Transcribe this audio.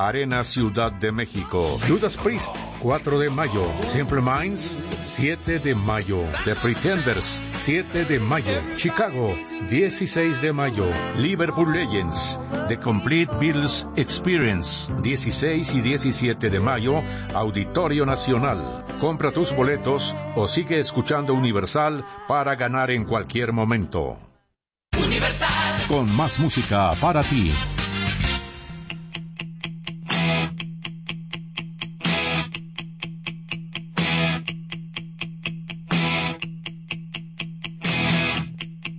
Arena Ciudad de México. Judas Priest, 4 de mayo. Simple Minds, 7 de mayo. The Pretenders, 7 de mayo. Chicago, 16 de mayo. Liverpool Legends, The Complete Beatles Experience, 16 y 17 de mayo. Auditorio Nacional. Compra tus boletos o sigue escuchando Universal para ganar en cualquier momento. Universal. Con más música para ti.